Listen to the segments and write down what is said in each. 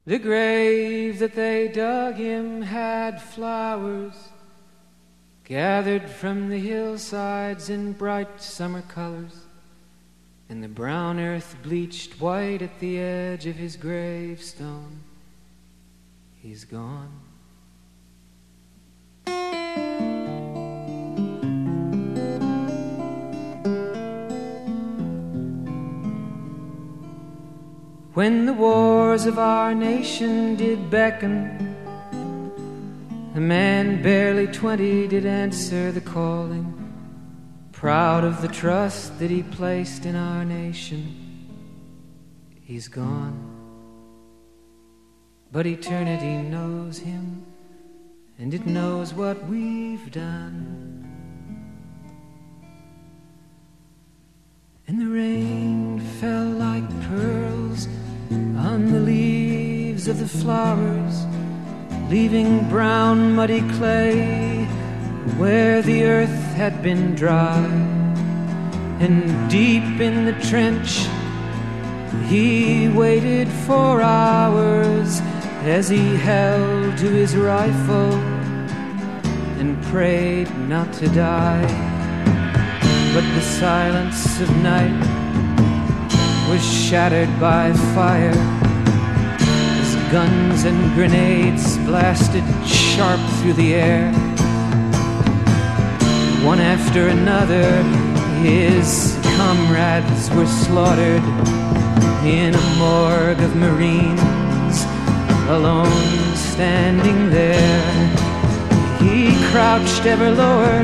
The grave that they dug him had flowers gathered from the hillsides in bright summer colors, and the brown earth bleached white at the edge of his gravestone. He's gone. When the wars of our nation did beckon, a man barely 20 did answer the calling, proud of the trust that he placed in our nation. He's gone, but eternity knows him, and it knows what we've done. And the rain fell like pearls on the leaves of the flowers, leaving brown muddy clay where the earth had been dry. And deep in the trench he waited for hours as he held to his rifle and prayed not to die. But the silence of night was shattered by fire as guns and grenades blasted sharp through the air. One after another, his comrades were slaughtered in a morgue of Marines, alone standing there. He crouched ever lower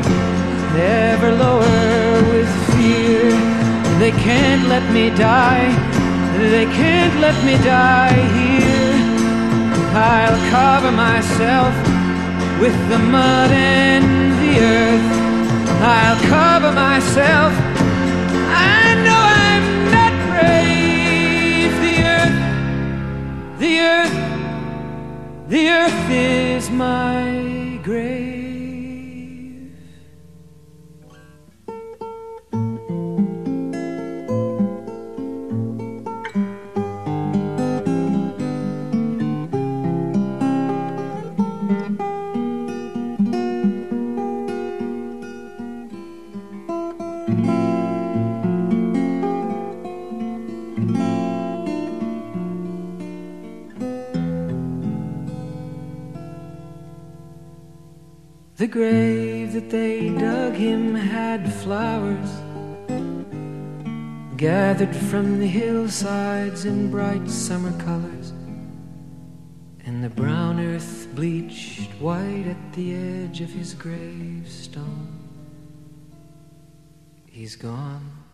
with fear. They can't let me die, they can't let me die here. I'll cover myself with the mud and the earth. I'll cover myself, I know I'm not brave. The earth is my grave. The grave that they dug him had flowers gathered from the hillsides in bright summer colors, and the brown earth bleached white at the edge of his gravestone. He's gone.